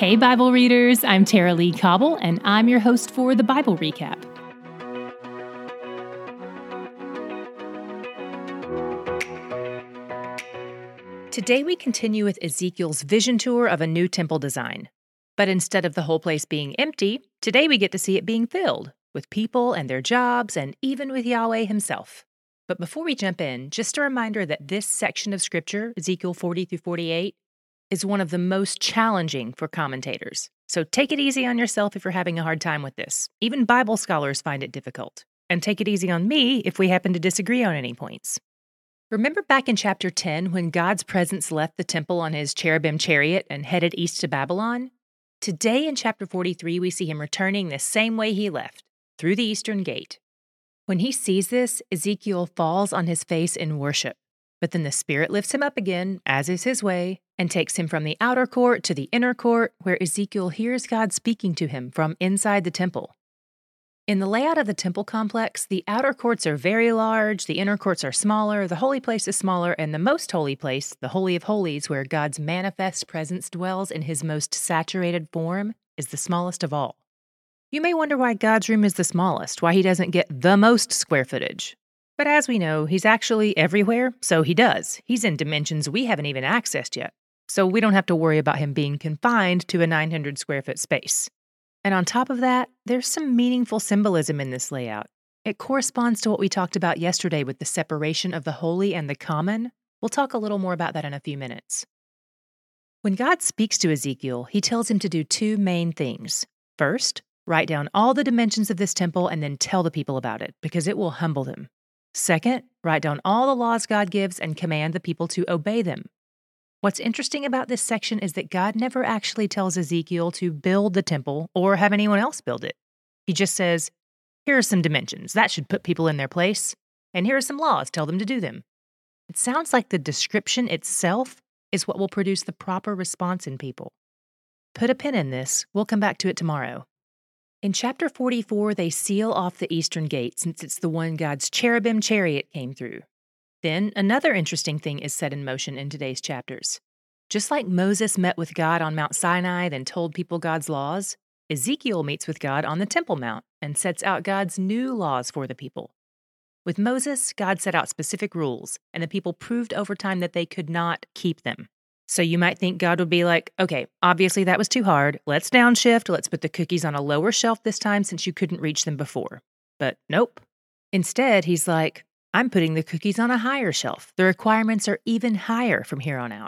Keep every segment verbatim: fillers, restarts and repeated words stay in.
Hey, Bible readers, I'm Tara Lee Cobble, and I'm your host for the Bible Recap. Today we continue with Ezekiel's vision tour of a new temple design. But instead of the whole place being empty, today we get to see it being filled with people and their jobs and even with Yahweh himself. But before we jump in, just a reminder that this section of Scripture, Ezekiel forty through forty-eight, is one of the most challenging for commentators. So take it easy on yourself if you're having a hard time with this. Even Bible scholars find it difficult. And take it easy on me if we happen to disagree on any points. Remember back in chapter ten when God's presence left the temple on his cherubim chariot and headed east to Babylon? Today in chapter forty-three, we see him returning the same way he left, through the eastern gate. When he sees this, Ezekiel falls on his face in worship. But then the Spirit lifts him up again, as is his way, and takes him from the outer court to the inner court, where Ezekiel hears God speaking to him from inside the temple. In the layout of the temple complex, the outer courts are very large, the inner courts are smaller, the holy place is smaller, and the most holy place, the Holy of Holies, where God's manifest presence dwells in his most saturated form, is the smallest of all. You may wonder why God's room is the smallest, why he doesn't get the most square footage. But as we know, he's actually everywhere, so he does. He's in dimensions we haven't even accessed yet, so we don't have to worry about him being confined to a nine hundred square foot space. And on top of that, there's some meaningful symbolism in this layout. It corresponds to what we talked about yesterday with the separation of the holy and the common. We'll talk a little more about that in a few minutes. When God speaks to Ezekiel, he tells him to do two main things. First, write down all the dimensions of this temple and then tell the people about it, because it will humble them. Second, write down all the laws God gives and command the people to obey them. What's interesting about this section is that God never actually tells Ezekiel to build the temple or have anyone else build it. He just says, here are some dimensions. That should put people in their place. And here are some laws. Tell them to do them. It sounds like the description itself is what will produce the proper response in people. Put a pin in this. We'll come back to it tomorrow. In chapter forty-four, they seal off the eastern gate since it's the one God's cherubim chariot came through. Then another interesting thing is set in motion in today's chapters. Just like Moses met with God on Mount Sinai, then told people God's laws, Ezekiel meets with God on the Temple Mount and sets out God's new laws for the people. With Moses, God set out specific rules, and the people proved over time that they could not keep them. So you might think God would be like, okay, obviously that was too hard. Let's downshift. Let's put the cookies on a lower shelf this time since you couldn't reach them before. But nope. Instead, he's like, I'm putting the cookies on a higher shelf. The requirements are even higher from here on out.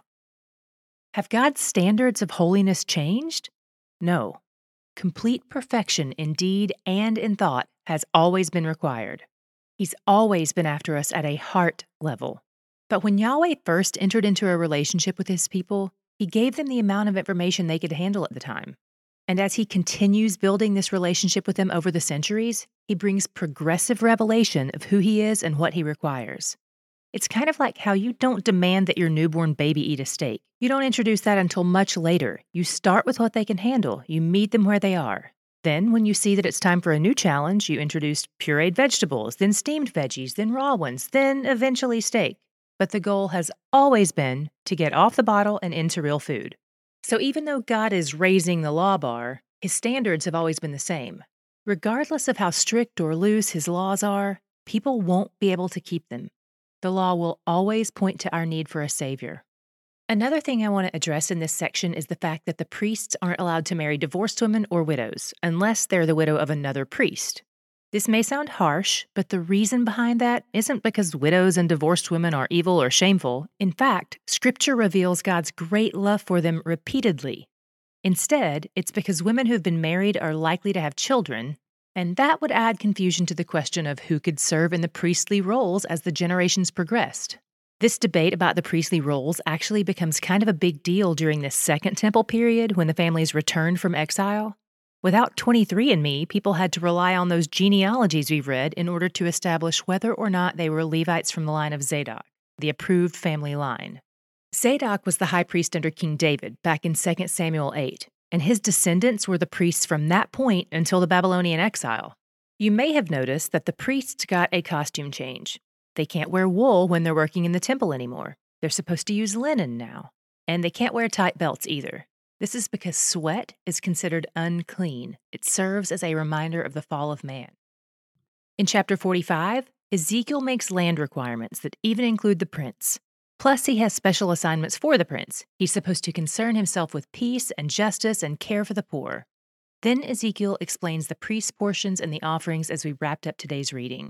Have God's standards of holiness changed? No. Complete perfection in deed and in thought has always been required. He's always been after us at a heart level. But when Yahweh first entered into a relationship with his people, he gave them the amount of information they could handle at the time. And as he continues building this relationship with them over the centuries, he brings progressive revelation of who he is and what he requires. It's kind of like how you don't demand that your newborn baby eat a steak. You don't introduce that until much later. You start with what they can handle. You meet them where they are. Then, when you see that it's time for a new challenge, you introduce pureed vegetables, then steamed veggies, then raw ones, then eventually steak. But the goal has always been to get off the bottle and into real food. So even though God is raising the law bar, his standards have always been the same. Regardless of how strict or loose his laws are, people won't be able to keep them. The law will always point to our need for a savior. Another thing I want to address in this section is the fact that the priests aren't allowed to marry divorced women or widows, unless they're the widow of another priest. This may sound harsh, but the reason behind that isn't because widows and divorced women are evil or shameful. In fact, Scripture reveals God's great love for them repeatedly. Instead, it's because women who've been married are likely to have children, and that would add confusion to the question of who could serve in the priestly roles as the generations progressed. This debate about the priestly roles actually becomes kind of a big deal during the Second Temple period when the families returned from exile. Without twenty-three and me, people had to rely on those genealogies we've read in order to establish whether or not they were Levites from the line of Zadok, the approved family line. Zadok was the high priest under King David back in Second Samuel eight, and his descendants were the priests from that point until the Babylonian exile. You may have noticed that the priests got a costume change. They can't wear wool when they're working in the temple anymore. They're supposed to use linen now. And they can't wear tight belts either. This is because sweat is considered unclean. It serves as a reminder of the fall of man. In chapter forty-five, Ezekiel makes land requirements that even include the prince. Plus, he has special assignments for the prince. He's supposed to concern himself with peace and justice and care for the poor. Then Ezekiel explains the priest's portions and the offerings as we wrapped up today's reading.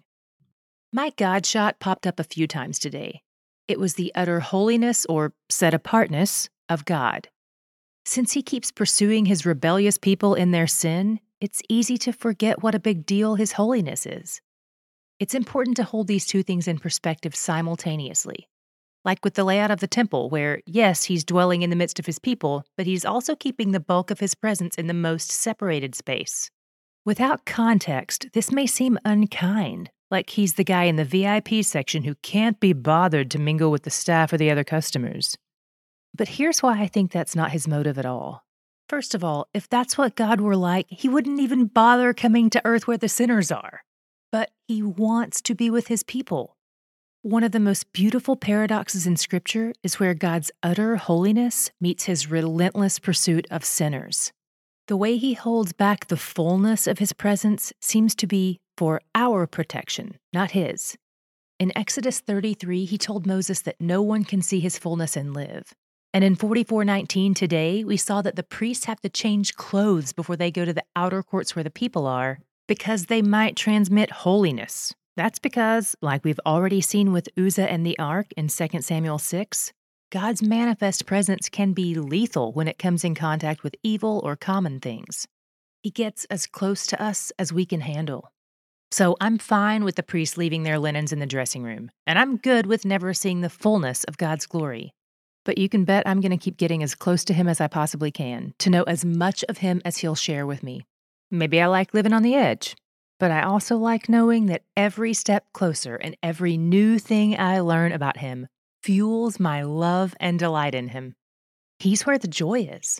My God shot popped up a few times today. It was the utter holiness or set-apartness of God. Since he keeps pursuing his rebellious people in their sin, it's easy to forget what a big deal his holiness is. It's important to hold these two things in perspective simultaneously. Like with the layout of the temple, where, yes, he's dwelling in the midst of his people, but he's also keeping the bulk of his presence in the most separated space. Without context, this may seem unkind, like he's the guy in the V I P section who can't be bothered to mingle with the staff or the other customers. But here's why I think that's not his motive at all. First of all, if that's what God were like, he wouldn't even bother coming to earth where the sinners are. But he wants to be with his people. One of the most beautiful paradoxes in Scripture is where God's utter holiness meets his relentless pursuit of sinners. The way he holds back the fullness of his presence seems to be for our protection, not his. In Exodus thirty-three, he told Moses that no one can see his fullness and live. And in forty-four nineteen today, we saw that the priests have to change clothes before they go to the outer courts where the people are, because they might transmit holiness. That's because, like we've already seen with Uzzah and the ark in Second Samuel six, God's manifest presence can be lethal when it comes in contact with evil or common things. He gets as close to us as we can handle. So I'm fine with the priests leaving their linens in the dressing room, and I'm good with never seeing the fullness of God's glory. But you can bet I'm going to keep getting as close to him as I possibly can, to know as much of him as he'll share with me. Maybe I like living on the edge. But I also like knowing that every step closer and every new thing I learn about him fuels my love and delight in him. He's where the joy is.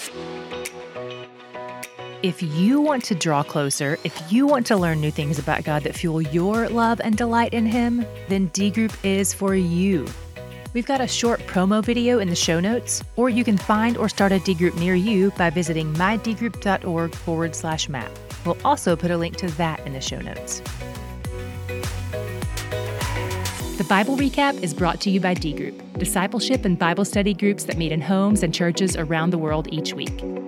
If you want to draw closer, if you want to learn new things about God that fuel your love and delight in him, then D Group is for you. We've got a short promo video in the show notes, or you can find or start a D Group near you by visiting mydgroup.org forward slash map. We'll also put a link to that in the show notes. The Bible Recap is brought to you by D Group, discipleship and Bible study groups that meet in homes and churches around the world each week.